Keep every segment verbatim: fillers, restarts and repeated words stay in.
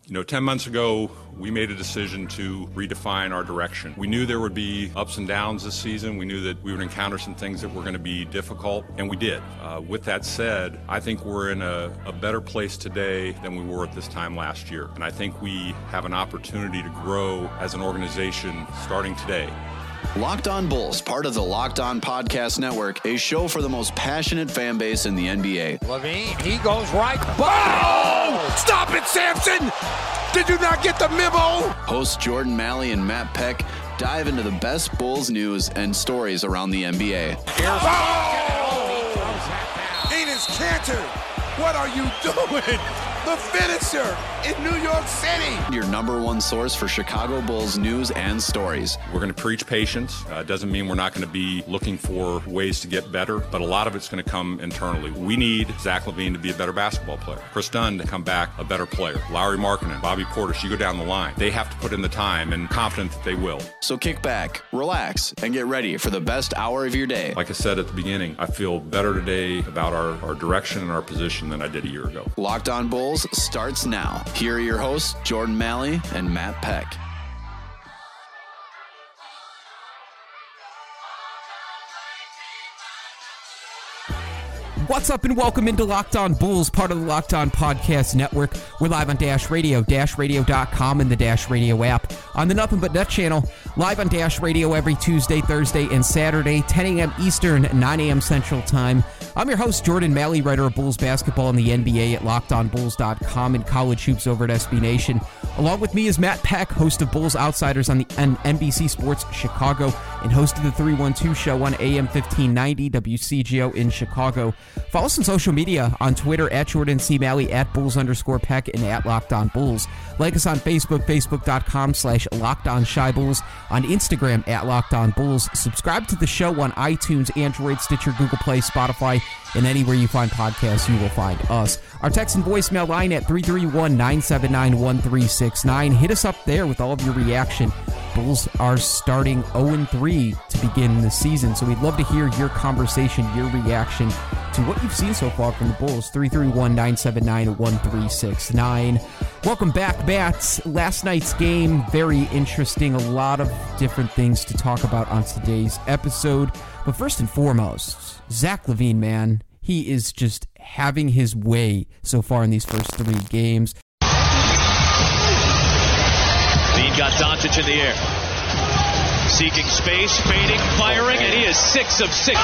You know, ten months ago, we made a decision to redefine our direction. We knew there would be ups and downs this season. We knew that we would encounter some things that were going to be difficult, and we did. Uh, with that said, I think we're in a, a better place today than we were at this time last year. And I think we have an opportunity to grow as an organization starting today. Locked On Bulls, part of the Locked On Podcast Network, a show for the most passionate fan base in the N B A. LaVine, he goes right. Oh! Stop it, Samson! Did you not get the memo? Hosts Jordan Malley and Matt Peck dive into the best Bulls news and stories around the N B A. Oh! Enes Kanter, what are you doing? The finisher in New York City. Your number one source for Chicago Bulls news and stories. We're going to preach patience. Uh, doesn't mean we're not going to be looking for ways to get better, but a lot of it's going to come internally. We need Zach LaVine to be a better basketball player. Chris Dunn to come back a better player. Lauri Markkanen, Bobby Portis, you go down the line. They have to put in the time, and confident that they will. So kick back, relax, and get ready for the best hour of your day. Like I said at the beginning, I feel better today about our, our direction and our position than I did a year ago. Locked On Bulls starts now. Here are your hosts, Jordan Malley and Matt Peck. What's up and welcome into Locked On Bulls, part of the Locked On Podcast Network. We're live on Dash Radio, dash radio dot com, and the Dash Radio app. On the Nothing But Net channel, live on Dash Radio every Tuesday, Thursday, and Saturday, ten a.m. Eastern, nine a.m. Central Time. I'm your host, Jordan Malley, writer of Bulls basketball in the N B A at locked on bulls dot com and college hoops over at S B Nation. Along with me is Matt Peck, host of Bulls Outsiders on the N B C Sports Chicago and host of the three one two show on A M fifteen ninety W C G O in Chicago. Follow us on social media on Twitter at Jordan C. Malley, at Bulls underscore Peck, and at Locked On Bulls. Like us on Facebook, facebook dot com slash Locked On Shy Bulls, on Instagram at Locked On Bulls. Subscribe to the show on iTunes, Android, Stitcher, Google Play, Spotify, and anywhere you find podcasts, you will find us. Our text and voicemail line at three three one, nine seven nine, one three six nine. Hit us up there with all of your reaction. Bulls are starting oh and three to begin the season, so we'd love to hear your conversation, your reaction to what you've seen so far from the Bulls. three three one, nine seven nine, one three six nine. Welcome back, Bats. Last night's game, very interesting. A lot of different things to talk about on today's episode. But first and foremost, Zach LaVine, man, he is just having his way so far in these first three games. LaVine got Doncic in the air. Seeking space, fading, firing, and he is six of six.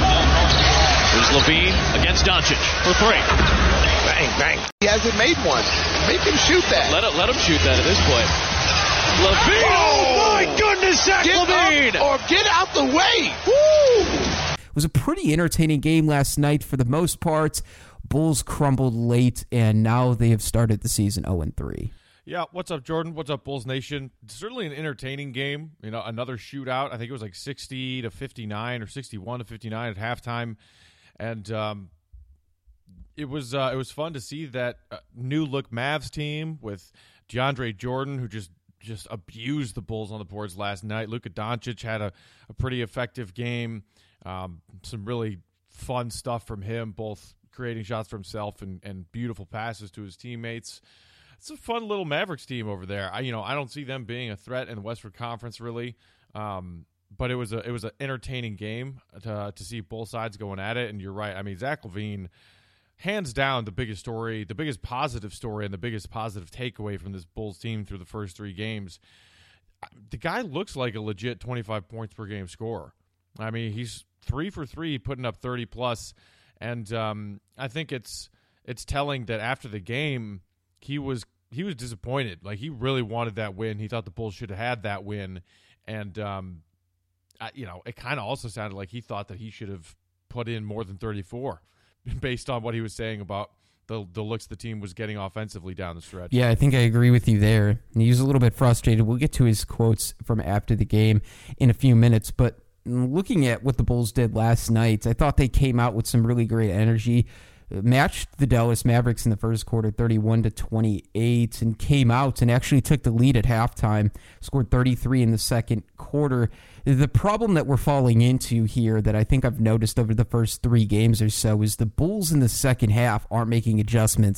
There's LaVine against Doncic for three. Bang, bang. He hasn't made one. Make him shoot that. Let, it, let him shoot that in this play. LaVine! Oh, my goodness, Zach get LaVine! Up or get out the way. Woo! It was a pretty entertaining game last night for the most part. Bulls crumbled late, and now they have started the season oh and three. Yeah, what's up, Jordan? What's up, Bulls Nation? Certainly an entertaining game. You know, another shootout. I think it was like sixty to fifty-nine or sixty-one to fifty-nine at halftime, and um, it was uh, it was fun to see that uh, new look Mavs team with DeAndre Jordan, who just just abused the Bulls on the boards last night. Luka Doncic had a, a pretty effective game. Um, some really fun stuff from him, both creating shots for himself and, and beautiful passes to his teammates. It's a fun little Mavericks team over there. I, you know, I don't see them being a threat in the Western Conference really, um, but it was a it was an entertaining game to to see both sides going at it. And you're right. I mean, Zach LaVine, hands down, the biggest story, the biggest positive story, and the biggest positive takeaway from this Bulls team through the first three games. The guy looks like a legit twenty-five points per game scorer. I mean, he's three for three, putting up thirty plus, and um, I think it's it's telling that after the game, he was he was disappointed. Like, he really wanted that win. He thought the Bulls should have had that win, and um, I, you know, it kind of also sounded like he thought that he should have put in more than thirty-four, based on what he was saying about the the looks the team was getting offensively down the stretch. Yeah, I think I agree with you there. And he was a little bit frustrated. We'll get to his quotes from after the game in a few minutes, but looking at what the Bulls did last night, I thought they came out with some really great energy, matched the Dallas Mavericks in the first quarter thirty-one to twenty-eight, and came out and actually took the lead at halftime, scored thirty-three in the second quarter. The problem that we're falling into here that I think I've noticed over the first three games or so is the Bulls in the second half aren't making adjustments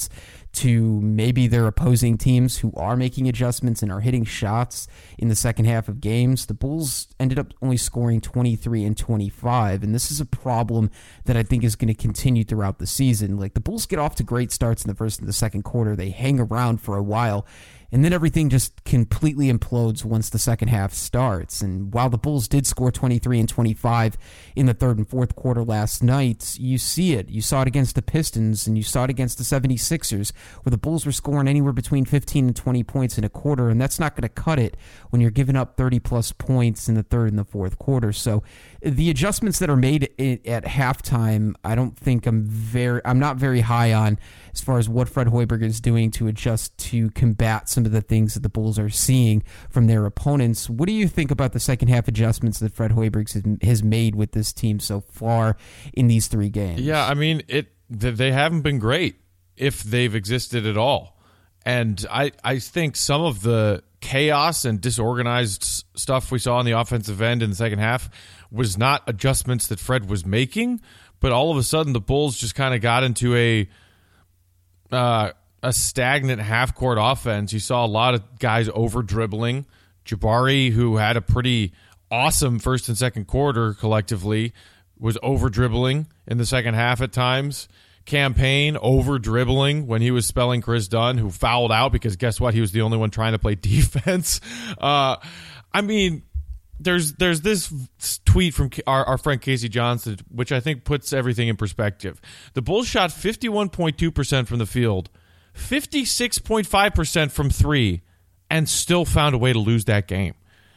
to maybe their opposing teams who are making adjustments and are hitting shots in the second half of games. The Bulls ended up only scoring twenty-three and twenty-five, and this is a problem that I think is going to continue throughout the season. Like, the Bulls get off to great starts in the first and the second quarter. They hang around for a while, and then everything just completely implodes once the second half starts. And while the Bulls did score twenty-three and twenty-five in the third and fourth quarter last night, you see it. You saw it against the Pistons, and you saw it against the seventy-sixers, where the Bulls were scoring anywhere between fifteen and twenty points in a quarter, and that's not going to cut it when you're giving up thirty-plus points in the third and the fourth quarter. So the adjustments that are made at halftime, I don't think I'm very, I'm not very high on as far as what Fred Hoiberg is doing to adjust to combat some of the things that the Bulls are seeing from their opponents. What do you think about the second half adjustments that Fred Hoiberg has made with this team so far in these three games? Yeah, I mean, it they haven't been great, if they've existed at all. And I, I think some of the chaos and disorganized stuff we saw on the offensive end in the second half was not adjustments that Fred was making, but all of a sudden the Bulls just kind of got into a uh, a stagnant half-court offense. You saw a lot of guys over-dribbling. Jabari, who had a pretty awesome first and second quarter collectively, was over-dribbling in the second half at times. Campaign over-dribbling when he was spelling Chris Dunn, who fouled out because guess what? He was the only one trying to play defense. Uh, I mean, there's there's this tweet from our, our friend Casey Johnson, which I think puts everything in perspective. The Bulls shot fifty-one point two percent from the field, fifty-six point five percent from three, and still found a way to lose that game.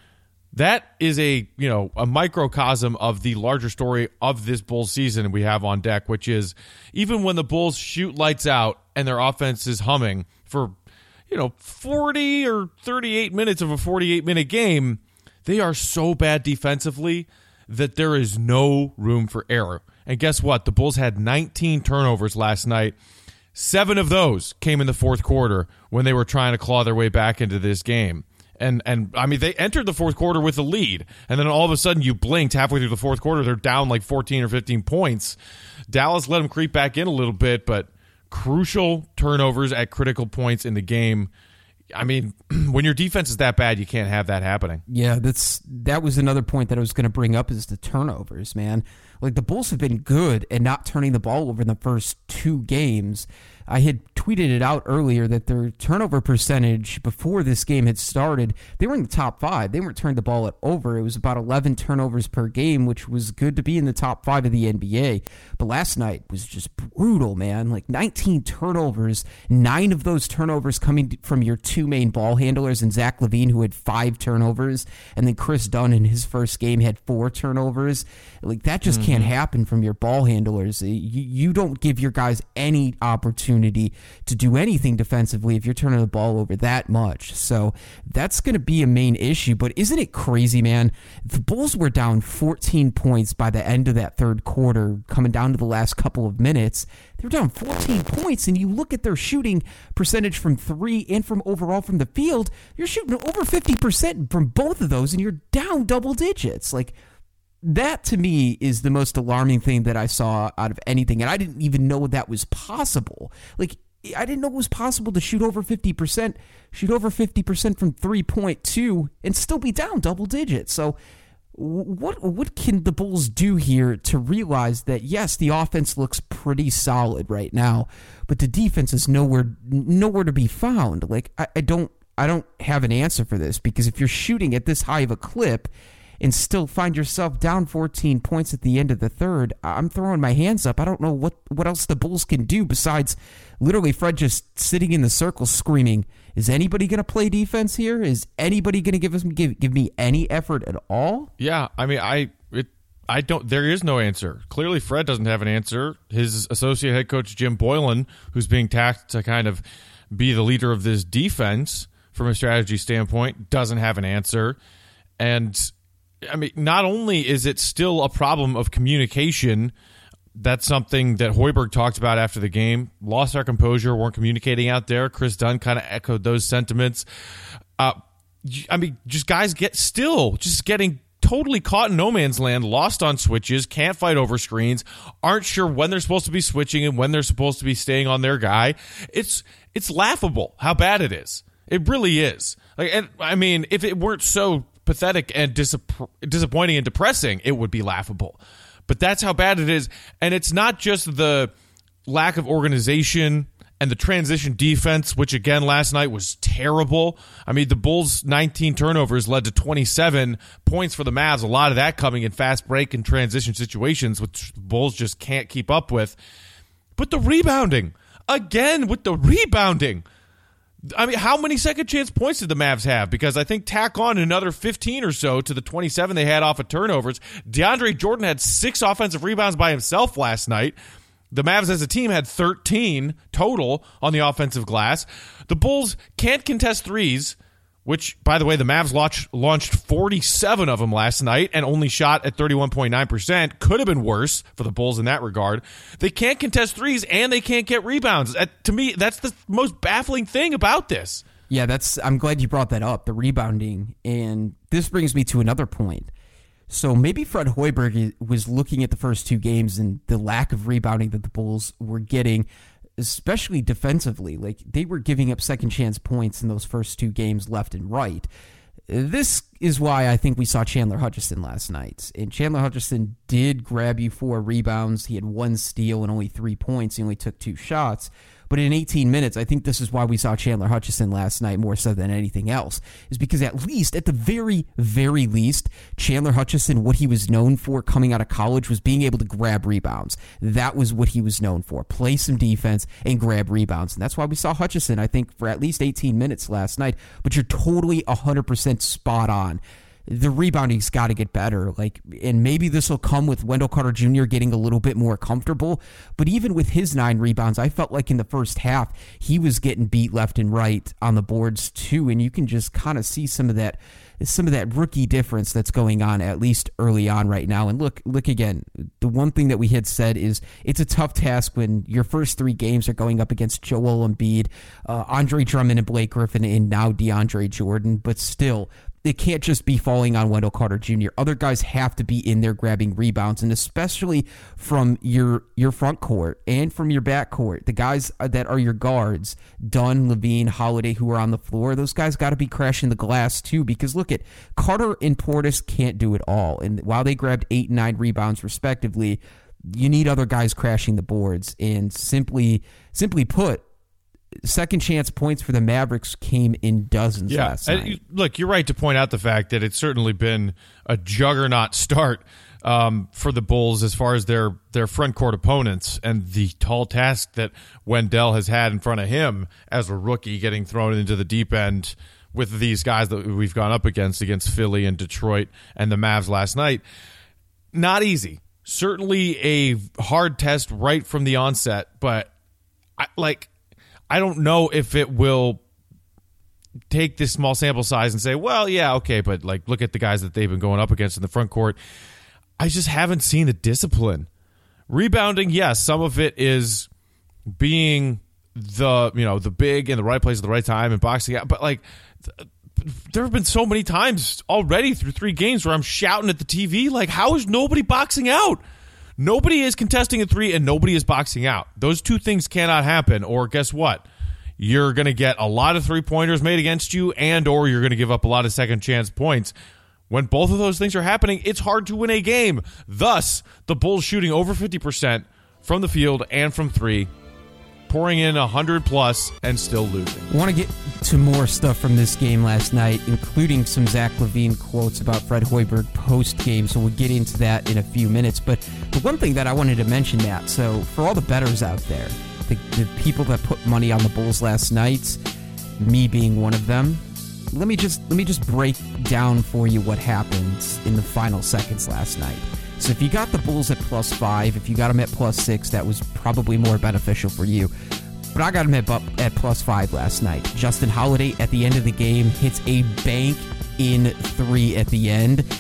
That is a, you know, a microcosm of the larger story of this Bulls season we have on deck, which is even when the Bulls shoot lights out and their offense is humming for, you know, forty or thirty-eight minutes of a forty-eight minute game, they are so bad defensively that there is no room for error. And guess what? The Bulls had nineteen turnovers last night. Seven of those came in the fourth quarter when they were trying to claw their way back into this game. And, and I mean, they entered the fourth quarter with a lead, and then all of a sudden you blinked halfway through the fourth quarter, they're down like fourteen or fifteen points. Dallas let them creep back in a little bit, but crucial turnovers at critical points in the game. I mean, when your defense is that bad, you can't have that happening. Yeah, that's that was another point that I was going to bring up is the turnovers, man. Like, the Bulls have been good at not turning the ball over in the first two games. I had tweeted it out earlier that their turnover percentage before this game had started, they were in the top five. They weren't turning the ball over. It was about eleven turnovers per game, which was good to be in the top five of the N B A. But last night was just brutal, man. Like, nineteen turnovers, nine of those turnovers coming from your two main ball handlers, and Zach LaVine, who had five turnovers, and then Chris Dunn in his first game had four turnovers. Like, that just mm-hmm. can't happen from your ball handlers. You, you don't give your guys any opportunity to do anything defensively if you're turning the ball over that much. So that's going to be a main issue. But isn't it crazy, man? The Bulls were down fourteen points by the end of that third quarter, coming down to the last couple of minutes. They were down fourteen points, and you look at their shooting percentage from three and from overall from the field, you're shooting over fifty percent from both of those, and you're down double digits. Like, that, to me, is the most alarming thing that I saw out of anything, and I didn't even know that was possible. Like, I didn't know it was possible to shoot over fifty percent, shoot over fifty percent from three point two, and still be down double digits. So what what can the Bulls do here to realize that, yes, the offense looks pretty solid right now, but the defense is nowhere nowhere to be found? Like, I, I don't I don't have an answer for this, because if you're shooting at this high of a clip and still find yourself down fourteen points at the end of the third, I'm throwing my hands up. I don't know what, what else the Bulls can do besides literally Fred just sitting in the circle screaming, is anybody going to play defense here? Is anybody going to give us give, give me any effort at all? Yeah, I mean, I it, I don't. There is no answer. Clearly, Fred doesn't have an answer. His associate head coach, Jim Boylan, who's being tasked to kind of be the leader of this defense from a strategy standpoint, doesn't have an answer. And I mean, not only is it still a problem of communication, that's something that Hoiberg talked about after the game. Lost our composure, weren't communicating out there. Chris Dunn kind of echoed those sentiments. Uh, I mean, just guys get still just getting totally caught in no man's land, lost on switches, can't fight over screens, aren't sure when they're supposed to be switching and when they're supposed to be staying on their guy. It's it's laughable how bad it is. It really is. Like, and I mean, if it weren't so pathetic and disapp- disappointing and depressing, it would be laughable. But that's how bad it is. And it's not just the lack of organization and the transition defense, which again last night was terrible. I mean, the Bulls' nineteen turnovers led to twenty-seven points for the Mavs. A lot of that coming in fast break and transition situations, which the Bulls just can't keep up with. But the rebounding, again with the rebounding. I mean, how many second chance points did the Mavs have? Because I think tack on another fifteen or so to the twenty-seven they had off of turnovers. DeAndre Jordan had six offensive rebounds by himself last night. The Mavs as a team had thirteen total on the offensive glass. The Bulls can't contest threes, which, by the way, the Mavs launched, launched forty-seven of them last night and only shot at thirty-one point nine percent. Could have been worse for the Bulls in that regard. They can't contest threes and they can't get rebounds. That, to me, that's the most baffling thing about this. Yeah, that's. I'm glad you brought that up, the rebounding. And this brings me to another point. So maybe Fred Hoiberg was looking at the first two games and the lack of rebounding that the Bulls were getting, especially defensively. Like, they were giving up second chance points in those first two games left and right. This is why I think we saw Chandler Hutchison last night. And Chandler Hutchison did grab you four rebounds. He had one steal and only three points. He only took two shots. But in eighteen minutes, I think this is why we saw Chandler Hutchison last night more so than anything else, is because at least, at the very, very least, Chandler Hutchison, what he was known for coming out of college was being able to grab rebounds. That was what he was known for, play some defense and grab rebounds. And that's why we saw Hutchison, I think, for at least eighteen minutes last night. But you're totally one hundred percent spot on. The rebounding's got to get better. Like, and maybe this will come with Wendell Carter Junior getting a little bit more comfortable. But even with his nine rebounds, I felt like in the first half, he was getting beat left and right on the boards too. And you can just kind of see some of that, some of that rookie difference that's going on, at least early on right now. And look, look again, the one thing that we had said is it's a tough task when your first three games are going up against Joel Embiid, uh, Andre Drummond and Blake Griffin, and now DeAndre Jordan. But still, it can't just be falling on Wendell Carter Junior Other guys have to be in there grabbing rebounds, and especially from your your front court and from your back court. The guys that are your guards, Dunn, Levine, Holiday, who are on the floor, those guys got to be crashing the glass too, because look at Carter and Portis can't do it all. And while they grabbed eight and nine rebounds respectively, you need other guys crashing the boards. And simply, simply put, second chance points for the Mavericks came in dozens yeah. last night. And look, you're right to point out the fact that it's certainly been a juggernaut start um, for the Bulls as far as their, their front court opponents and the tall task that Wendell has had in front of him as a rookie, getting thrown into the deep end with these guys that we've gone up against, against Philly and Detroit and the Mavs last night. Not easy. Certainly a hard test right from the onset, but I, like, I don't know if it will take this small sample size and say, well, yeah, okay, but like, look at the guys that they've been going up against in the front court. I just haven't seen the discipline. Rebounding, yes, some of it is being the, you know, the big in the right place at the right time and boxing out, but like, th- there have been so many times already through three games where I'm shouting at the T V, like, how is nobody boxing out? Nobody is contesting a three and nobody is boxing out. Those two things cannot happen, or guess what? You're going to get a lot of three-pointers made against you, and or you're going to give up a lot of second-chance points. When both of those things are happening, it's hard to win a game. Thus, the Bulls shooting over fifty percent from the field and from three, pouring in one hundred plus and still losing. I want to get to more stuff from this game last night, including some Zach LaVine quotes about Fred Hoiberg post-game, so we'll get into that in a few minutes. But the one thing that I wanted to mention, Matt, so for all the bettors out there, the, the people that put money on the Bulls last night, me being one of them, let me just let me just break down for you what happened in the final seconds last night. So if you got the Bulls at plus five, if you got them at plus six, that was probably more beneficial for you. But I got them at, at plus five last night. Justin Holiday at the end of the game hits a bank in three at the end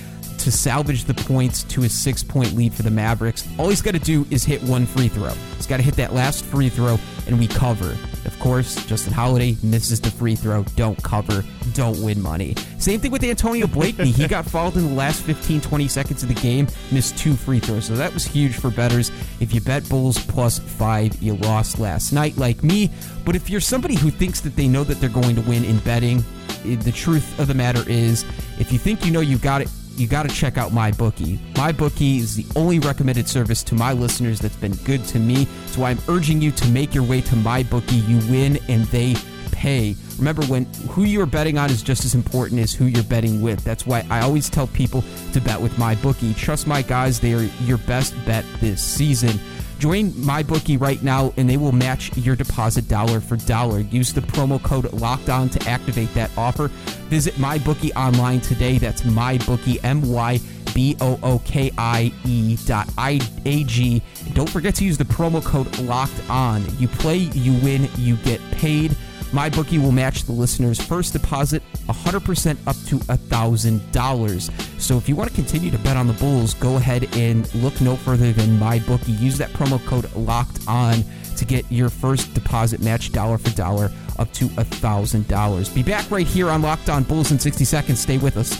to salvage the points to a six-point lead for the Mavericks. All he's got to do is hit one free throw. He's got to hit that last free throw, and we cover. Of course, Justin Holiday misses the free throw. Don't cover. Don't win money. Same thing with Antonio Blakeney. He got fouled in the last fifteen, twenty seconds of the game, missed two free throws. So that was huge for bettors. If you bet Bulls plus five, you lost last night like me. But if you're somebody who thinks that they know that they're going to win in betting, the truth of the matter is, if you think you know you got it, you got to check out MyBookie. MyBookie is the only recommended service to my listeners that's been good to me. So I'm urging you to make your way to MyBookie. You win and they pay. Remember, when who you're betting on is just as important as who you're betting with. That's why I always tell people to bet with MyBookie. Trust my guys, they are your best bet this season. Join MyBookie right now, and they will match your deposit dollar for dollar. Use the promo code LOCKEDON to activate that offer. Visit MyBookie online today. That's MyBookie, M Y B O O K I E dot I A G. Don't forget to use the promo code LOCKEDON. You play, you win, you get paid. MyBookie will match the listener's first deposit one hundred percent up to one thousand dollars. So if you want to continue to bet on the Bulls, go ahead and look no further than MyBookie. Use that promo code LOCKEDON to get your first deposit matched dollar for dollar up to one thousand dollars. Be back right here on Locked On Bulls in sixty seconds. Stay with us.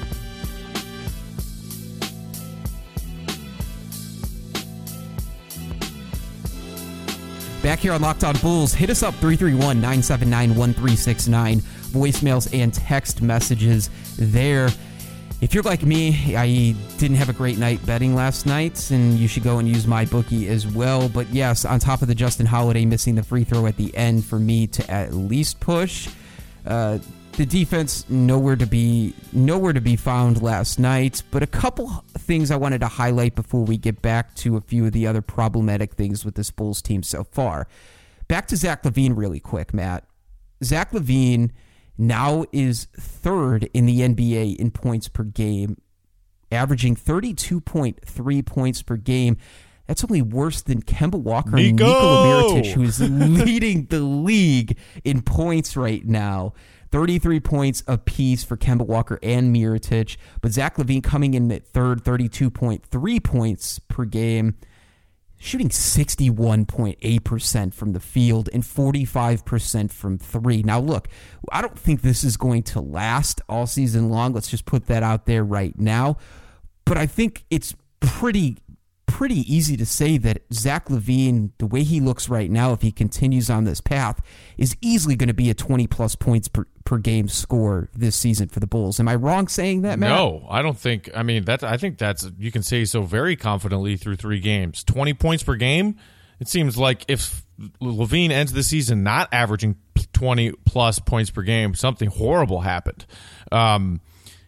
Back here on Locked On Bulls, hit us up three three one, nine seven nine, one three six nine. Voicemails and text messages there. If you're like me, I didn't have a great night betting last night, and you should go and use MyBookie as well. But yes, on top of the Justin Holiday missing the free throw at the end for me to at least push, uh, the defense nowhere to be nowhere to be found last night. But a couple things I wanted to highlight before we get back to a few of the other problematic things with this Bulls team so far. Back to Zach LaVine really quick, Matt. Zach LaVine now is third in the N B A in points per game, averaging thirty-two point three points per game. That's only worse than Kemba Walker Nico. and Nikola Mirotic, who is leading the league in points right now. thirty-three points apiece for Kemba Walker and Mirotic, but Zach LaVine coming in at third, thirty-two point three points per game, shooting sixty-one point eight percent from the field and forty-five percent from three. Now, look, I don't think this is going to last all season long. Let's just put that out there right now. But I think it's pretty pretty easy to say that Zach LaVine, the way he looks right now, if he continues on this path, is easily going to be a twenty-plus points per, per game score this season for the Bulls. Am I wrong saying that, Matt? No, I don't think. I mean, that I think that's, you can say so very confidently through three games. twenty points per game, it seems like if LaVine ends the season not averaging twenty-plus points per game, something horrible happened. Um,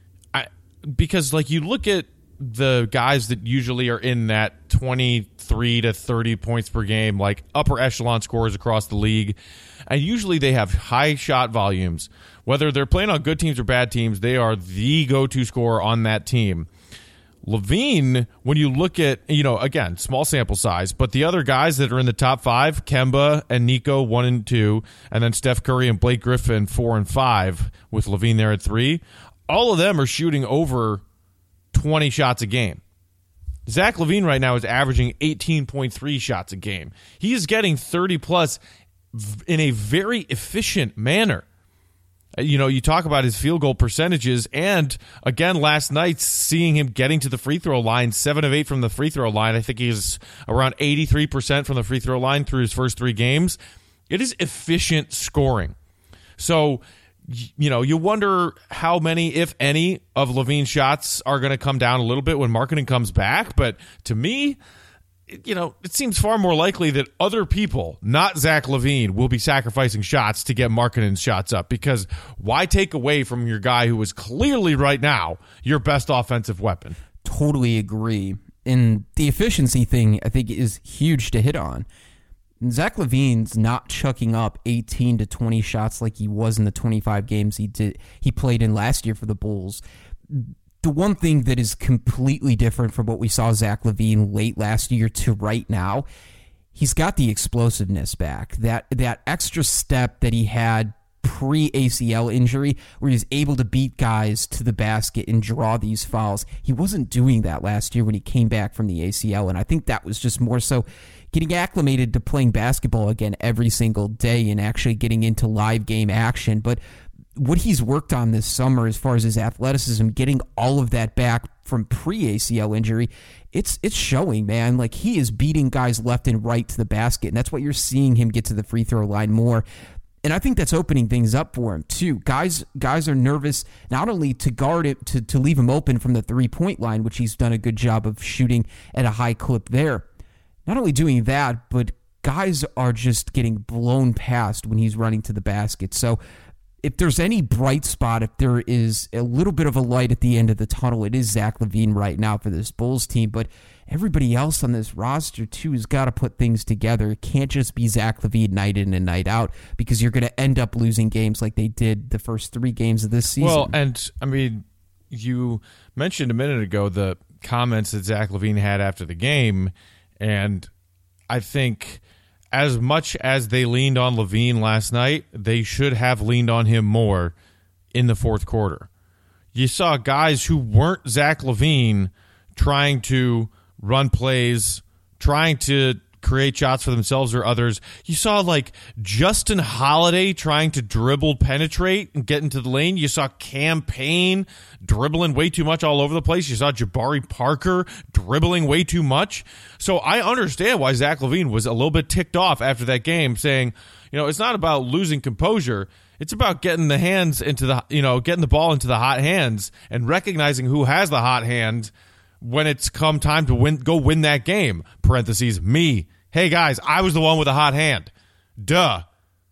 I because, like, you look at the guys that usually are in that twenty-three to thirty points per game, like upper echelon scorers across the league, and usually they have high shot volumes. Whether they're playing on good teams or bad teams, they are the go-to scorer on that team. LaVine, when you look at, you know, again, small sample size, but the other guys that are in the top five, Kemba and Nico, one and two, and then Steph Curry and Blake Griffin, four and five, with LaVine there at three, all of them are shooting over twenty shots a game. Zach LaVine right now is averaging eighteen point three shots a game. He is getting thirty plus in a very efficient manner. You know, you talk about his field goal percentages, and again, last night, seeing him getting to the free throw line, seven of eight from the free throw line. I think he's around eighty-three percent from the free throw line through his first three games. It is efficient scoring. So, you know, you wonder how many, if any, of LaVine's shots are going to come down a little bit when Markkanen comes back. But to me, you know, it seems far more likely that other people, not Zach LaVine, will be sacrificing shots to get Markkanen's shots up. Because why take away from your guy who is clearly right now your best offensive weapon? Totally agree. And the efficiency thing, I think, is huge to hit on. Zach LaVine's not chucking up eighteen to twenty shots like he was in the twenty-five games he did he played in last year for the Bulls. The one thing that is completely different from what we saw Zach LaVine late last year to right now, he's got the explosiveness back. That that extra step that he had pre-A C L injury where he was able to beat guys to the basket and draw these fouls. He wasn't doing that last year when he came back from the A C L, and I think that was just more so getting acclimated to playing basketball again every single day and actually getting into live game action. But what he's worked on this summer as far as his athleticism, getting all of that back from pre-A C L injury, it's it's showing, man. Like, he is beating guys left and right to the basket, and that's what you're seeing him get to the free throw line more. And I think that's opening things up for him too. Guys guys are nervous not only to guard it, to, to leave him open from the three-point line, which he's done a good job of shooting at a high clip there. Not only doing that, but guys are just getting blown past when he's running to the basket. So if there's any bright spot, if there is a little bit of a light at the end of the tunnel, it is Zach LaVine right now for this Bulls team. But everybody else on this roster, too, has got to put things together. It can't just be Zach LaVine night in and night out, because you're going to end up losing games like they did the first three games of this season. Well, and, I mean, you mentioned a minute ago the comments that Zach LaVine had after the game, and I think as much as they leaned on LaVine last night, they should have leaned on him more in the fourth quarter. You saw guys who weren't Zach LaVine trying to run plays, trying to create shots for themselves or others. You saw, like, Justin Holiday trying to dribble, penetrate, and get into the lane. You saw Cam Payne dribbling way too much all over the place. You saw Jabari Parker dribbling way too much. So I understand why Zach LaVine was a little bit ticked off after that game, saying, you know, it's not about losing composure. It's about getting the hands into the, you know, getting the ball into the hot hands and recognizing who has the hot hand when it's come time to win, go win that game. Parentheses, me. Hey, guys, I was the one with a hot hand. Duh.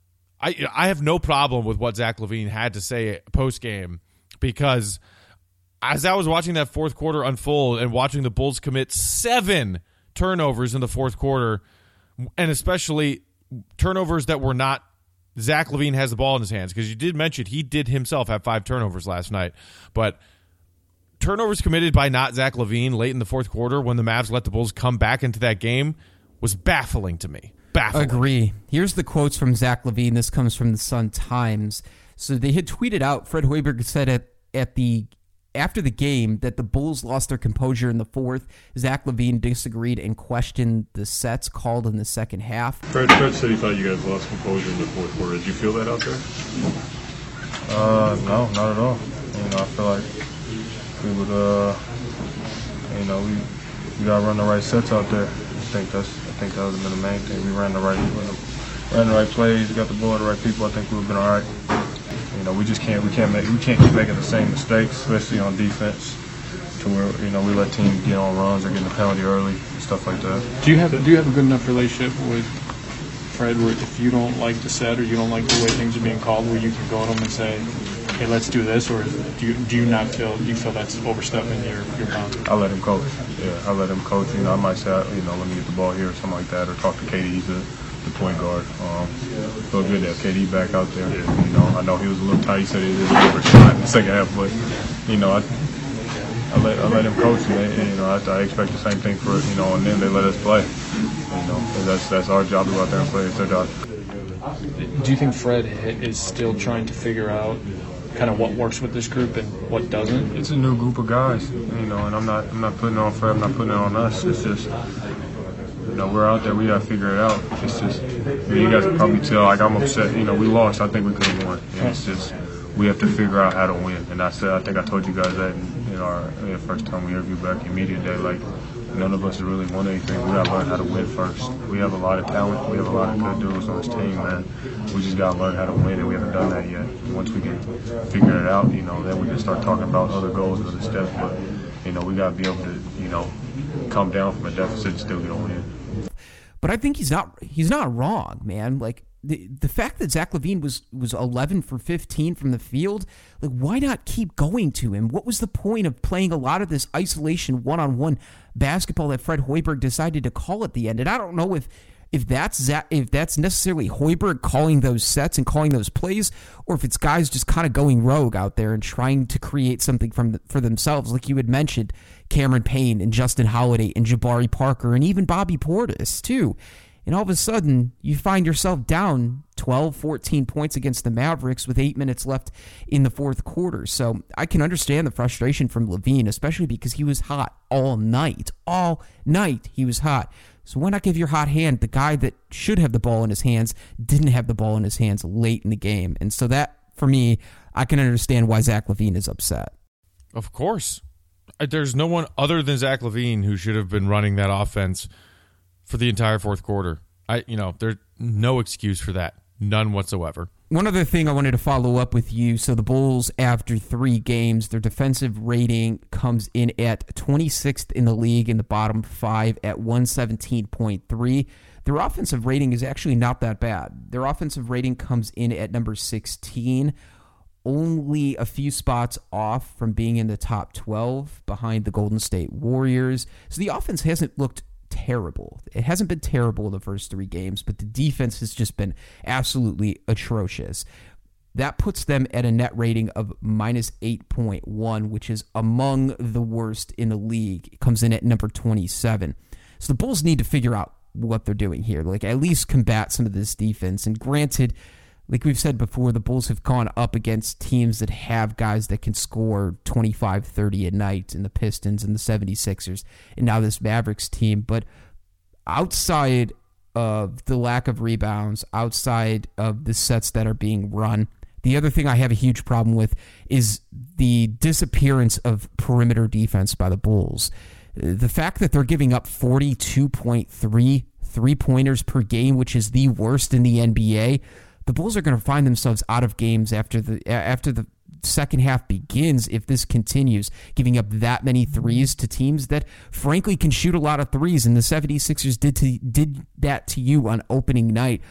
I I have no problem with what Zach LaVine had to say post-game, because as I was watching that fourth quarter unfold and watching the Bulls commit seven turnovers in the fourth quarter, and especially turnovers that were not Zach LaVine has the ball in his hands, because you did mention he did himself have five turnovers last night, but turnovers committed by not Zach LaVine late in the fourth quarter when the Mavs let the Bulls come back into that game was baffling to me. Baffling. Agree. Here's the quotes from Zach LaVine. This comes from the Sun-Times. So they had tweeted out, Fred Hoiberg said at, at the after the game that the Bulls lost their composure in the fourth. Zach LaVine disagreed and questioned the sets called in the second half. Fred, Fred said he thought you guys lost composure in the fourth quarter. Did you feel that out there? Uh, no, not at all. You know, I feel like we would, uh, you know, we we gotta run the right sets out there. I think that's, I think that would have been the main thing. We ran the right, ran the right plays, got the ball to the right people. I think we would have been all right. You know, we just can't, we can't make, we can't keep making the same mistakes, especially on defense, to where, you know, we let teams get on runs or get in the penalty early and stuff like that. Do you have, do you have a good enough relationship with Fred where if you don't like the set or you don't like the way things are being called, where you can go to him and say, hey, let's do this, or do you do you not feel do you feel that's overstepping your your bounds? I let him coach. Yeah, I let him coach. You know, I might say, you know, let me get the ball here or something like that, or talk to K D. He's the, the point guard. Um, feel good to have K D back out there. You know, I know he was a little tight. He said he was a little shot in the second half, but you know, I I let I let him coach, and, they, and you know, I, I expect the same thing for you know, and then they let us play. You know, that's that's our job to go out there and play. It's their job. Do you think Fred is still trying to figure out kind of what works with this group and what doesn't? It's a new group of guys, you know, and I'm not I'm not putting it on Fred, I'm not putting it on us. It's just, you know, we're out there, we gotta figure it out. It's just, I mean, you guys can probably tell, like, I'm upset. You know, we lost. I think we could have won. And it's just, we have to figure out how to win. And I said, I think I told you guys that in, in our in the first time we interviewed back in media day. Like, none of us have really won anything. We gotta learn how to win first. We have a lot of talent. We have a lot of good dudes on this team, man. We just gotta learn how to win, and we haven't done that yet. Once we can figure it out, you know, then we can start talking about other goals, other steps. But you know, we gotta be able to, you know, come down from a deficit and still get a win. But I think he's not he's not wrong, man. Like, the the fact that Zach LaVine was was eleven for fifteen from the field, like, why not keep going to him? What was the point of playing a lot of this isolation one-on-one basketball that Fred Hoiberg decided to call at the end? And I don't know if if that's Zach, if that's necessarily Hoiberg calling those sets and calling those plays, or if it's guys just kind of going rogue out there and trying to create something from the, for themselves, like you had mentioned, Cameron Payne and Justin Holiday and Jabari Parker and even Bobby Portis too. And all of a sudden, you find yourself down twelve, fourteen points against the Mavericks with eight minutes left in the fourth quarter. So I can understand the frustration from LaVine, especially because he was hot all night. All night he was hot. So why not give your hot hand? The guy that should have the ball in his hands didn't have the ball in his hands late in the game. And so that, for me, I can understand why Zach LaVine is upset. Of course. There's no one other than Zach LaVine who should have been running that offense for the entire fourth quarter. I, you know, there's no excuse for that. None whatsoever. One other thing I wanted to follow up with you. So the Bulls, after three games, their defensive rating comes in at twenty-sixth in the league in the bottom five at one seventeen point three. Their offensive rating is actually not that bad. Their offensive rating comes in at number sixteen, only a few spots off from being in the top twelve behind the Golden State Warriors. So the offense hasn't looked terrible. It hasn't been terrible in the first three games, but the defense has just been absolutely atrocious. That puts them at a net rating of minus eight point one, which is among the worst in the league. It comes in at number twenty-seven. So the Bulls need to figure out what they're doing here. Like, at least combat some of this defense. And granted, like we've said before, the Bulls have gone up against teams that have guys that can score twenty-five, thirty a night, in the Pistons and the seventy-sixers, and now this Mavericks team. But outside of the lack of rebounds, outside of the sets that are being run, the other thing I have a huge problem with is the disappearance of perimeter defense by the Bulls. The fact that they're giving up forty-two point three three-pointers per game, which is the worst in the N B A, the Bulls are going to find themselves out of games after the after the second half begins if this continues, giving up that many threes to teams that, frankly, can shoot a lot of threes. And the seventy-sixers did to, did that to you on opening night.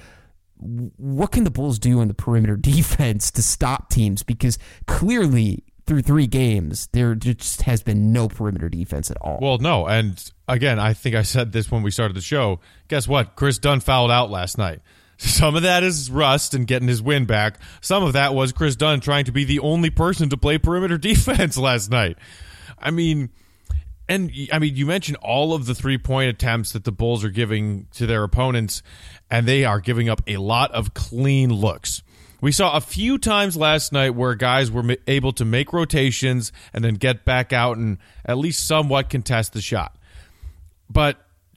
What can the Bulls do in the perimeter defense to stop teams? Because clearly, through three games, there just has been no perimeter defense at all. Well, no. And again, I think I said this when we started the show. Guess what? Chris Dunn fouled out last night. Some of that is rust and getting his win back. Some of that was Chris Dunn trying to be the only person to play perimeter defense last night. I mean, and I mean, you mentioned all of the three-point attempts that the Bulls are giving to their opponents, and they are giving up a lot of clean looks. We saw a few times last night where guys were able to make rotations and then get back out and at least somewhat contest the shot. But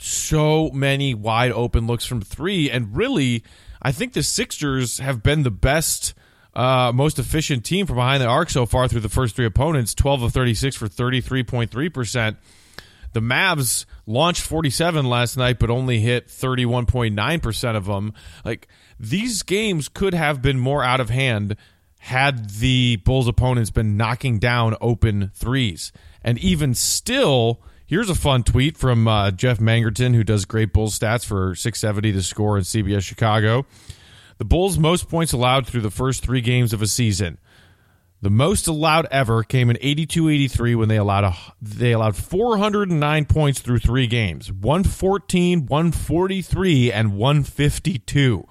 so many wide open looks from three, and really, I think the Sixers have been the best, uh, most efficient team from behind the arc so far through the first three opponents, twelve of thirty-six for thirty-three point three percent. The Mavs launched forty-seven last night, but only hit thirty-one point nine percent of them. Like, these games could have been more out of hand had the Bulls' opponents been knocking down open threes. And even still, here's a fun tweet from uh, Jeff Mangerton, who does great Bulls stats for six seventy The Score in C B S Chicago. The Bulls' most points allowed through the first three games of a season. The most allowed ever came in eighty-two eighty-three when they allowed a, they allowed four hundred nine points through three games. one fourteen, one forty-three, and one fifty-two.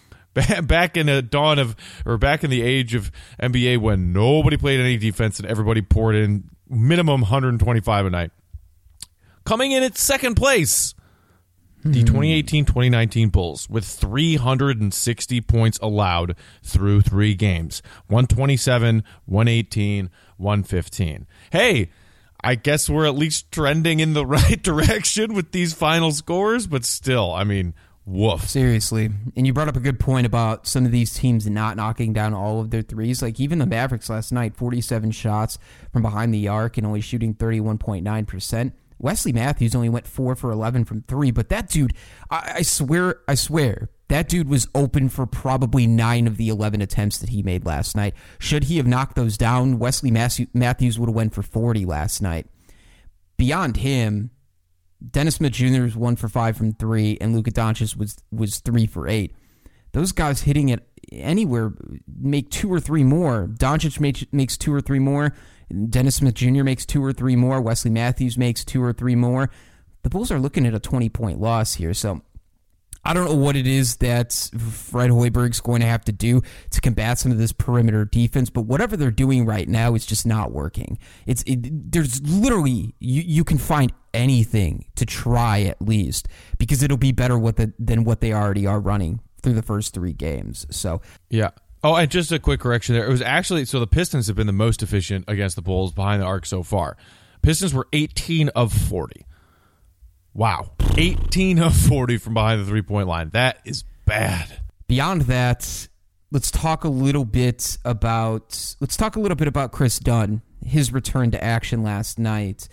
Back in the dawn of, or back in the age of N B A when nobody played any defense and everybody poured in minimum one hundred twenty-five a night. Coming in at second place, the twenty eighteen twenty nineteen Bulls with three hundred sixty points allowed through three games. one twenty-seven, one eighteen, one fifteen. Hey, I guess we're at least trending in the right direction with these final scores, but still, I mean, woof. Seriously. And you brought up a good point about some of these teams not knocking down all of their threes. Like, even the Mavericks last night, forty-seven shots from behind the arc and only shooting thirty-one point nine percent. Wesley Matthews only went four for eleven from three, but that dude, I, I swear, I swear, that dude was open for probably nine of the eleven attempts that he made last night. Should he have knocked those down, Wesley Matthews would have went for forty last night. Beyond him, Dennis Smith Junior was one for five from three, and Luka Doncic was was three for eight. Those guys hitting it anywhere make two or three more. Doncic makes, makes two or three more. Dennis Smith Junior makes two or three more. Wesley Matthews makes two or three more. The Bulls are looking at a twenty-point loss here, so I don't know what it is that Fred Hoiberg's going to have to do to combat some of this perimeter defense, but whatever they're doing right now is just not working. It's it, there's literally you, you can find anything to try at least because it'll be better what the, than what they already are running through the first three games. So yeah. Oh, and just a quick correction there. It was actually so the Pistons have been the most efficient against the Bulls behind the arc so far. Pistons were eighteen of forty. Wow. eighteen of forty from behind the three-point line. That is bad. Beyond that, let's talk a little bit about let's talk a little bit about Chris Dunn, his return to action last night.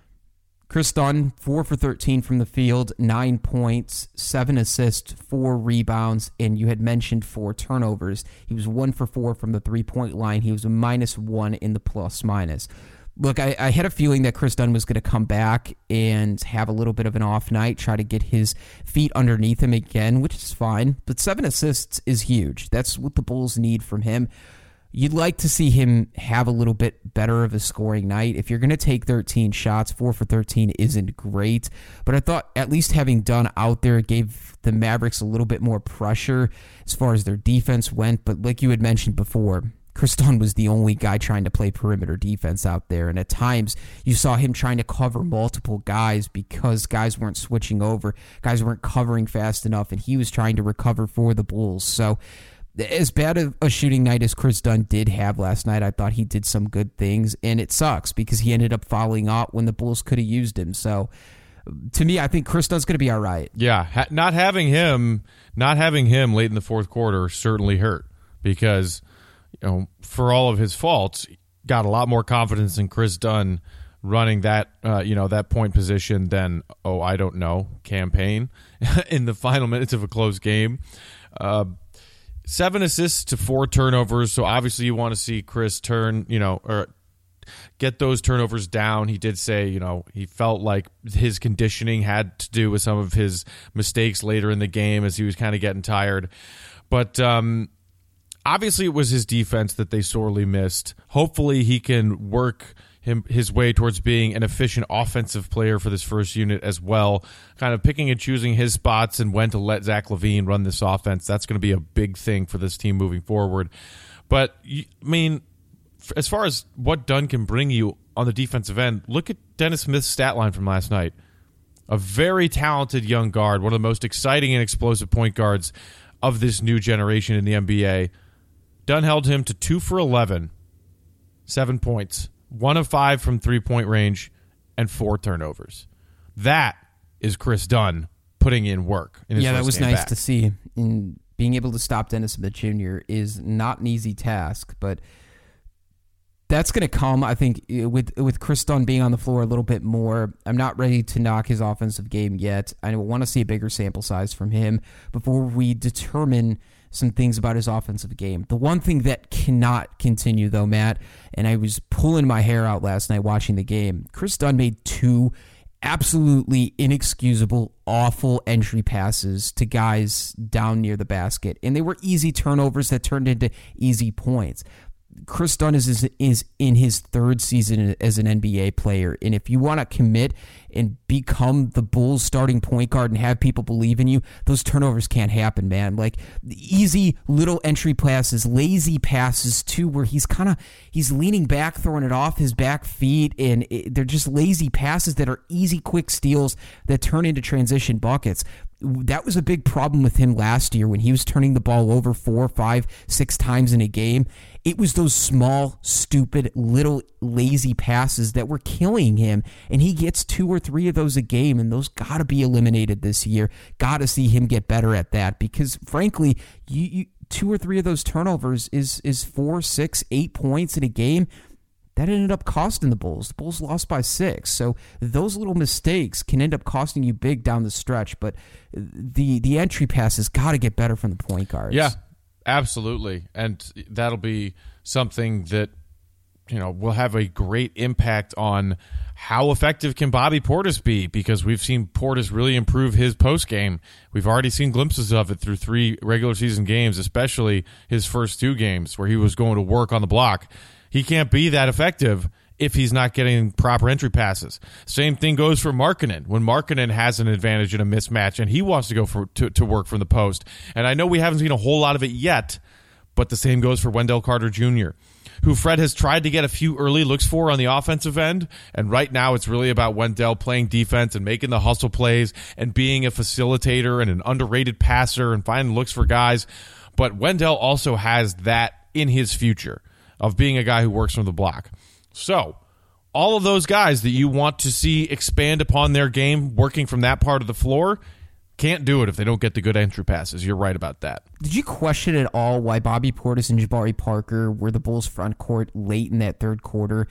Chris Dunn, four for thirteen from the field, nine points, seven assists, four rebounds, and you had mentioned four turnovers. He was one for four from the three-point line. He was a minus one in the plus-minus. Look, I, I had a feeling that Chris Dunn was going to come back and have a little bit of an off night, try to get his feet underneath him again, which is fine. But seven assists is huge. That's what the Bulls need from him. You'd like to see him have a little bit better of a scoring night. If you're going to take thirteen shots, four for thirteen isn't great. But I thought at least having Dunn out there gave the Mavericks a little bit more pressure as far as their defense went. But like you had mentioned before, Chris Dunn was the only guy trying to play perimeter defense out there, and at times you saw him trying to cover multiple guys because guys weren't switching over, guys weren't covering fast enough, and he was trying to recover for the Bulls. So as bad of a shooting night as Chris Dunn did have last night, I thought he did some good things, and it sucks because he ended up fouling out when the Bulls could have used him. So to me, I think Chris Dunn's going to be all right. Yeah, ha- not having him, not having him late in the fourth quarter certainly hurt because, you know, for all of his faults, got a lot more confidence in Chris Dunn running that, uh, you know, that point position than, oh, I don't know, campaign in the final minutes of a close game. Uh, seven assists to four turnovers. So obviously you want to see Chris turn, you know, or get those turnovers down. He did say, you know, he felt like his conditioning had to do with some of his mistakes later in the game as he was kind of getting tired. But, um, obviously, it was his defense that they sorely missed. Hopefully, he can work him his way towards being an efficient offensive player for this first unit as well, kind of picking and choosing his spots and when to let Zach LaVine run this offense. That's going to be a big thing for this team moving forward. But, I mean, as far as what Dunn can bring you on the defensive end, look at Dennis Smith's stat line from last night. A very talented young guard, one of the most exciting and explosive point guards of this new generation in the N B A. Dunn held him to two for eleven, seven points, one of five from three-point range, and four turnovers. That is Chris Dunn putting in work. In his yeah, first that was game nice back. to see. And being able to stop Dennis Smith Junior is not an easy task, but that's going to come, I think, with with Chris Dunn being on the floor a little bit more. I'm not ready to knock his offensive game yet. I want to see a bigger sample size from him before we determine some things about his offensive game. The one thing that cannot continue, though, Matt, and I was pulling my hair out last night watching the game, Chris Dunn made two absolutely inexcusable, awful entry passes to guys down near the basket, and they were easy turnovers that turned into easy points. Chris Dunn is, is is in his third season as an N B A player, and if you want to commit and become the Bulls starting point guard and have people believe in you, those turnovers can't happen, man. Like easy little entry passes, lazy passes too, where he's kind of he's leaning back, throwing it off his back feet, and it, they're just lazy passes that are easy, quick steals that turn into transition buckets. That was a big problem with him last year when he was turning the ball over four, five, six times in a game. It was those small, stupid, little lazy passes that were killing him, and he gets two or three of those a game, and those got to be eliminated this year. Got to see him get better at that because, frankly, you, you, two or three of those turnovers is is four, six, eight points in a game. That ended up costing the Bulls. The Bulls lost by six. So those little mistakes can end up costing you big down the stretch. But the the entry pass has got to get better from the point guards. Yeah, absolutely. And that'll be something that, you know, will have a great impact on how effective can Bobby Portis be, because we've seen Portis really improve his post game. We've already seen glimpses of it through three regular season games, especially his first two games where he was going to work on the block. He can't be that effective if he's not getting proper entry passes. Same thing goes for Markkanen. When Markkanen has an advantage in a mismatch and he wants to go for to, to work from the post. And I know we haven't seen a whole lot of it yet, but the same goes for Wendell Carter Junior, who Fred has tried to get a few early looks for on the offensive end. And right now it's really about Wendell playing defense and making the hustle plays and being a facilitator and an underrated passer and finding looks for guys. But Wendell also has that in his future of being a guy who works from the block. So, all of those guys that you want to see expand upon their game working from that part of the floor can't do it if they don't get the good entry passes. You're right about that. Did you question at all why Bobby Portis and Jabari Parker were the Bulls' front court late in that third quarter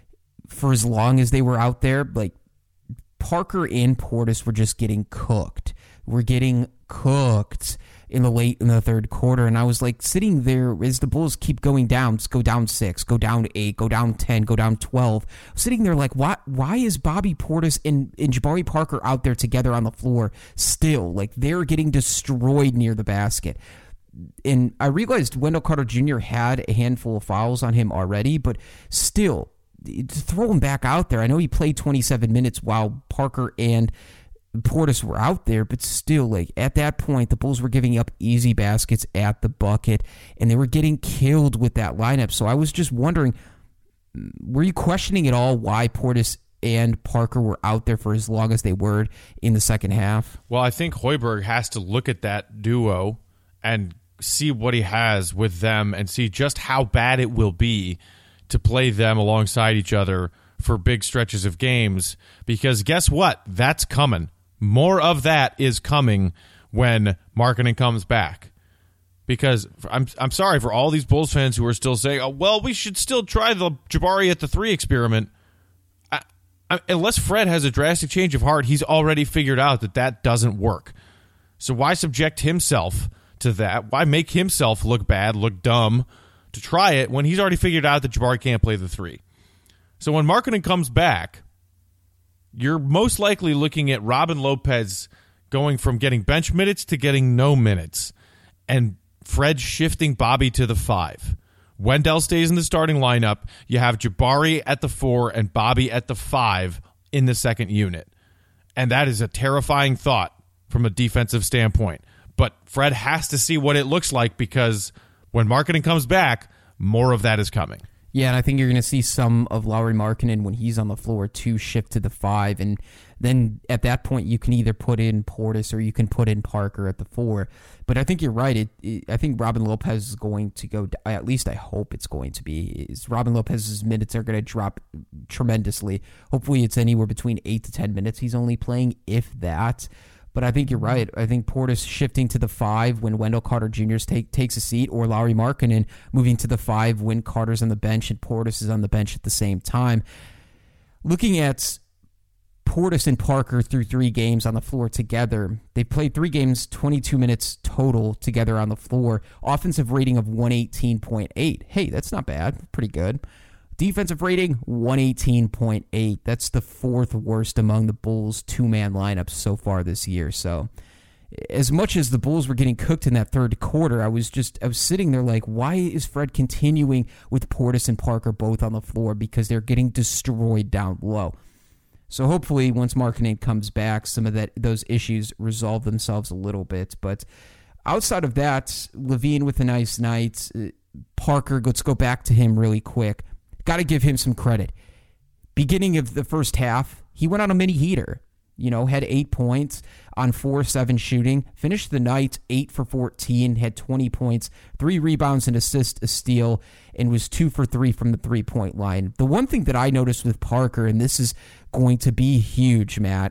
for as long as they were out there? Like, Parker and Portis were just getting cooked. We're getting cooked in the late in the third quarter, and I was like sitting there as the Bulls keep going down, go down six, go down eight, go down ten, go down twelve. I'm sitting there like, why why is Bobby Portis and, and Jabari Parker out there together on the floor still? Like, they're getting destroyed near the basket. And I realized Wendell Carter Junior had a handful of fouls on him already, but still, to throw him back out there. I know he played twenty-seven minutes while Parker and Portis were out there, but still, like, at that point, the Bulls were giving up easy baskets at the bucket, and they were getting killed with that lineup. So I was just wondering, were you questioning at all why Portis and Parker were out there for as long as they were in the second half? Well, I think Hoiberg has to look at that duo and see what he has with them and see just how bad it will be to play them alongside each other for big stretches of games, because guess what? That's coming. More of that is coming when Markkanen comes back. Because I'm I'm sorry for all these Bulls fans who are still saying, oh, well, we should still try the Jabari at the three experiment. I, I, unless Fred has a drastic change of heart, he's already figured out that that doesn't work. So why subject himself to that? Why make himself look bad, look dumb to try it when he's already figured out that Jabari can't play the three? So when Markkanen comes back, you're most likely looking at Robin Lopez going from getting bench minutes to getting no minutes, and Fred shifting Bobby to the five. Wendell stays in the starting lineup. You have Jabari at the four and Bobby at the five in the second unit. And that is a terrifying thought from a defensive standpoint. But Fred has to see what it looks like, because when Markkanen comes back, more of that is coming. Yeah, and I think you're going to see some of Lauri Markkanen when he's on the floor to shift to the five, and then at that point you can either put in Portis or you can put in Parker at the four. But I think you're right. It, it, I think Robin Lopez is going to go, at least I hope it's going to be, is Robin Lopez's minutes are going to drop tremendously. Hopefully it's anywhere between eight to ten minutes he's only playing, if that. But I think you're right. I think Portis shifting to the five when Wendell Carter Junior Take, takes a seat, or Lauri Markkanen moving to the five when Carter's on the bench and Portis is on the bench at the same time. Looking at Portis and Parker through three games on the floor together, they played three games, twenty-two minutes total together on the floor. Offensive rating of one eighteen point eight. Hey, that's not bad. Pretty good. Defensive rating, one eighteen point eight. That's the fourth worst among the Bulls' two-man lineups so far this year. So as much as the Bulls were getting cooked in that third quarter, I was just I was sitting there like, why is Fred continuing with Portis and Parker both on the floor? Because they're getting destroyed down low. So hopefully once Markkanen comes back, some of that those issues resolve themselves a little bit. But outside of that, LaVine with a nice night. Parker, let's go back to him really quick. Got to give him some credit. Beginning of the first half, he went on a mini heater. You know, had eight points on four seven shooting. Finished the night eight for fourteen, had twenty points, three rebounds, an assist, a steal, and was two for three from the three-point line. The one thing that I noticed with Parker, and this is going to be huge, Matt,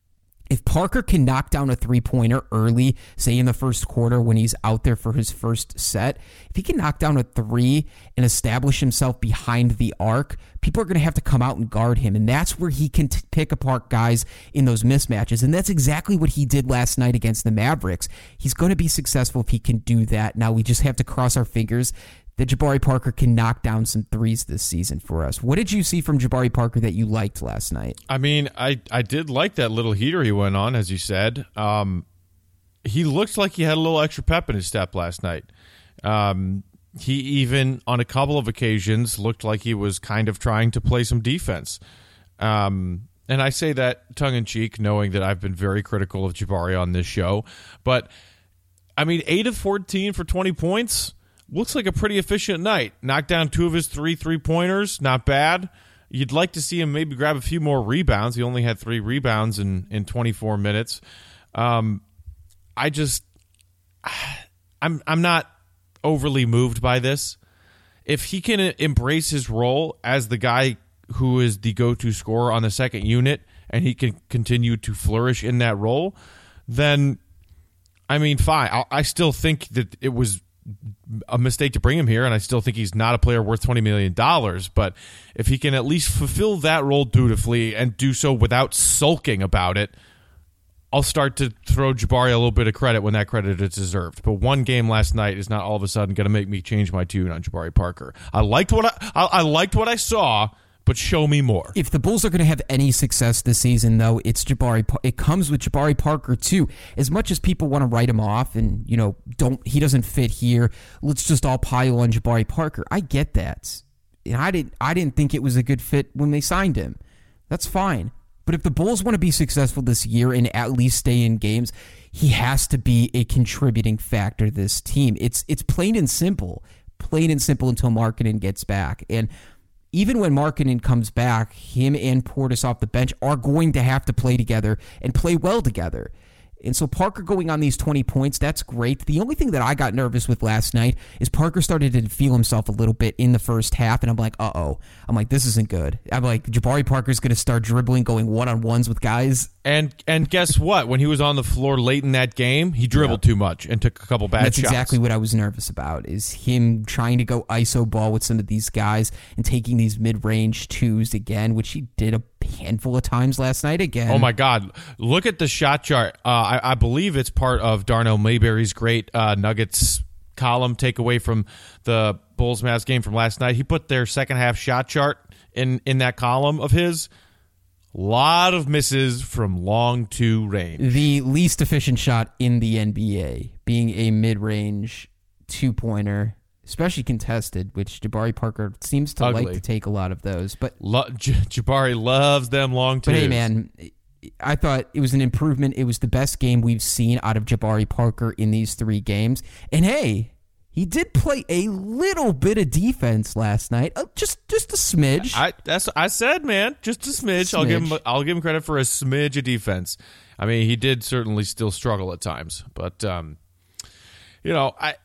if Parker can knock down a three-pointer early, say in the first quarter when he's out there for his first set, if he can knock down a three and establish himself behind the arc, people are going to have to come out and guard him, and that's where he can t- pick apart guys in those mismatches, and that's exactly what he did last night against the Mavericks. He's going to be successful if he can do that. Now we just have to cross our fingers that Jabari Parker can knock down some threes this season for us. What did you see from Jabari Parker that you liked last night? I mean, I, I did like that little heater he went on, as you said. Um, he looked like he had a little extra pep in his step last night. Um, he even, on a couple of occasions, looked like he was kind of trying to play some defense. Um, and I say that tongue-in-cheek, knowing that I've been very critical of Jabari on this show. But, I mean, eight of fourteen for twenty points looks like a pretty efficient night. Knocked down two of his three three-pointers, not bad. You'd like to see him maybe grab a few more rebounds. He only had three rebounds in, in twenty-four minutes. Um, I just, I'm I'm not overly moved by this. If he can embrace his role as the guy who is the go-to scorer on the second unit, and he can continue to flourish in that role, then, I mean, fine. I, I still think that it was a mistake to bring him here, and I still think he's not a player worth twenty million dollars, but if he can at least fulfill that role dutifully and do so without sulking about it, I'll start to throw Jabari a little bit of credit when that credit is deserved. But one game last night is not all of a sudden going to make me change my tune on Jabari Parker. I liked what I, I, I liked what I saw, but show me more. If the Bulls are going to have any success this season, though, it's Jabari. It comes with Jabari Parker too. As much as people want to write him off and, you know, don't he doesn't fit here, let's just all pile on Jabari Parker. I get that. And I didn't. I didn't think it was a good fit when they signed him. That's fine. But if the Bulls want to be successful this year and at least stay in games, he has to be a contributing factor to this team. It's it's plain and simple. Plain and simple until Markkanen gets back. And even when Markkanen comes back, him and Portis off the bench are going to have to play together and play well together. And so Parker going on these twenty points, that's great. The only thing that I got nervous with last night is Parker started to feel himself a little bit in the first half, and I'm like, uh-oh. I'm like, this isn't good. I'm like, Jabari Parker's going to start dribbling, going one-on-ones with guys. And and guess what? When he was on the floor late in that game, he dribbled yeah. too much and took a couple bad that's shots. That's exactly what I was nervous about, is him trying to go I S O ball with some of these guys and taking these mid-range twos again, which he did a handful of times last night again. Oh, my God. Look at the shot chart. Uh, I, I believe it's part of Darnell Mayberry's great uh, Nuggets column takeaway from the Bulls-Mavs game from last night. He put their second-half shot chart in, in that column of his. Lot of misses from long two range. The least efficient shot in the N B A, being a mid-range two-pointer, especially contested, which Jabari Parker seems to Ugly. like to take a lot of those. But Lo- J- Jabari loves them long twos. But hey, man, I thought it was an improvement. It was the best game we've seen out of Jabari Parker in these three games. And hey, he did play a little bit of defense last night, uh, just just a smidge. I that's I said, man, just a smidge. smidge. I'll give him I'll give him credit for a smidge of defense. I mean, he did certainly still struggle at times, but um, you know, I,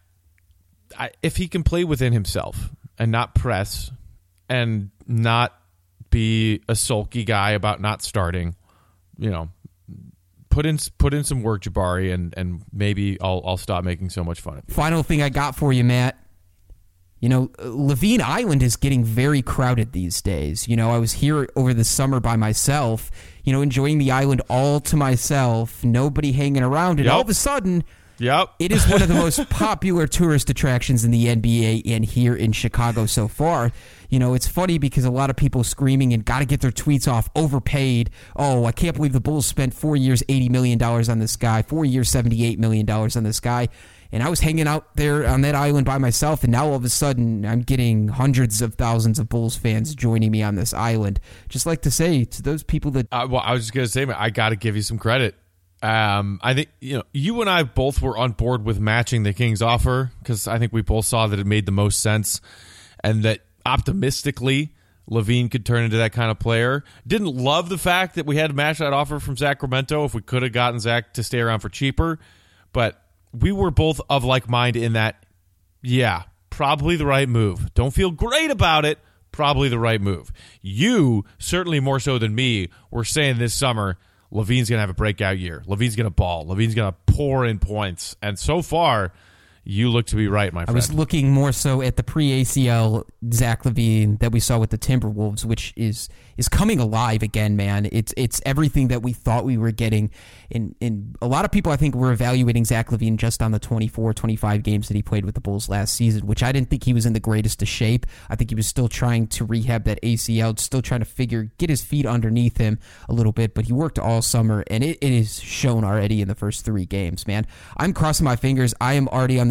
I if he can play within himself and not press and not be a sulky guy about not starting, you know, put in put in some work, Jabari, and and maybe I'll I'll stop making so much fun of you. Final thing I got for you, Matt. You know, Levine Island is getting very crowded these days. You know, I was here over the summer by myself, you know, enjoying the island all to myself, nobody hanging around, and yep. all of a sudden, yep. it is one of the most popular tourist attractions in the N B A and here in Chicago so far. You know, it's funny because a lot of people screaming and got to get their tweets off, overpaid. Oh, I can't believe the Bulls spent four years, eighty million dollars on this guy, four years, seventy-eight million dollars on this guy. And I was hanging out there on that island by myself, and now all of a sudden I'm getting hundreds of thousands of Bulls fans joining me on this island. Just like to say to those people that... Uh, well, I was just going to say, man, I got to give you some credit. Um, I think, you know, you and I both were on board with matching the Kings offer because I think we both saw that it made the most sense and that optimistically Levine could turn into that kind of player. Didn't love the fact that we had to match that offer from Sacramento if we could have gotten Zach to stay around for cheaper, but we were both of like mind in that, yeah, probably the right move. Don't feel great about it, probably the right move. You, certainly more so than me, were saying this summer, Levine's going to have a breakout year. Levine's going to ball. Levine's going to pour in points. And so far, you look to be right, my friend. I was looking more so at the pre-A C L Zach LaVine that we saw with the Timberwolves, which is is coming alive again, man. It's it's everything that we thought we were getting. And, and a lot of people, I think, were evaluating Zach LaVine just on the twenty-four, twenty-five games that he played with the Bulls last season, which I didn't think he was in the greatest of shape. I think he was still trying to rehab that A C L, still trying to figure, get his feet underneath him a little bit, but he worked all summer, and it, it is shown already in the first three games, man. I'm crossing my fingers. I am already on the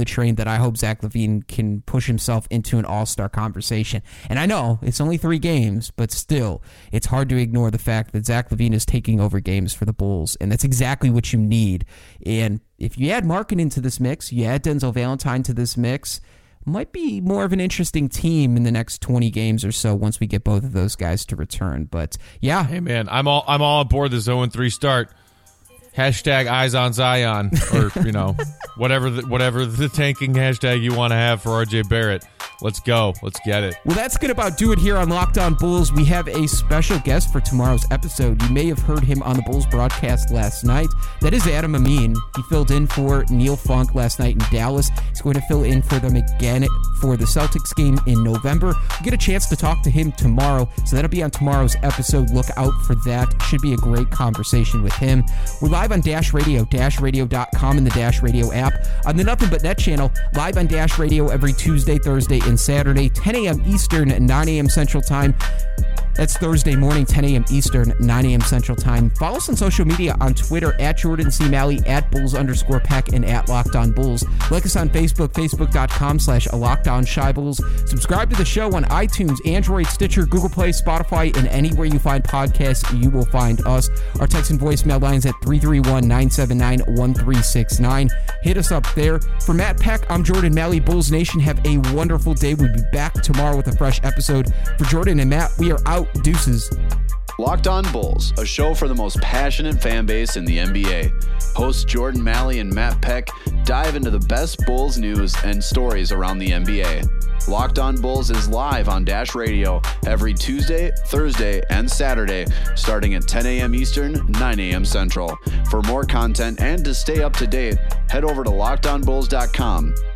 train that I hope Zach LaVine can push himself into an all-star conversation. And I know it's only three games, but still, it's hard to ignore the fact that Zach LaVine is taking over games for the Bulls, and that's exactly what you need. And if you add Markkanen into this mix, you add Denzel Valentine to this mix, might be more of an interesting team in the next twenty games or so once we get both of those guys to return. But yeah, hey man, I'm all I'm all aboard this oh and three start. Hashtag eyes on Zion, or you know, whatever the, whatever the tanking hashtag you want to have for R J Barrett. Let's go. Let's get it. Well, that's going to about do it here on Locked On Bulls. We have a special guest for tomorrow's episode. You may have heard him on the Bulls broadcast last night. That is Adam Amin. He filled in for Neil Funk last night in Dallas. He's going to fill in for them again for the Celtics game in November. We'll get a chance to talk to him tomorrow, so that'll be on tomorrow's episode. Look out for that. Should be a great conversation with him. We're live on Dash Radio, dash radio dot com, and the Dash Radio app. On the Nothing But Net channel, live on Dash Radio every Tuesday, Thursday, and Saturday, ten a.m. Eastern, nine a.m. Central Time. That's Thursday morning, ten a.m. Eastern, nine a.m. Central Time. Follow us on social media on Twitter, at Jordan C. Malley, at Bulls underscore Peck, and at Locked On Bulls. Like us on Facebook, facebook.com slash Locked On Shy Bulls. Subscribe to the show on iTunes, Android, Stitcher, Google Play, Spotify, and anywhere you find podcasts, you will find us. Our text and voicemail lines at three three one, nine seven nine, one three six nine. Hit us up there. For Matt Peck, I'm Jordan Malley. Bulls Nation, have a wonderful day. We'll be back tomorrow with a fresh episode. For Jordan and Matt, we are out. Deuces. Locked On Bulls, a show for the most passionate fan base in the N B A. Hosts Jordan Malley and Matt Peck dive into the best Bulls news and stories around the N B A. Locked On Bulls is live on Dash Radio every Tuesday, Thursday, and Saturday, starting at ten a.m. Eastern, nine a.m. Central. For more content and to stay up to date, head over to locked on bulls dot com.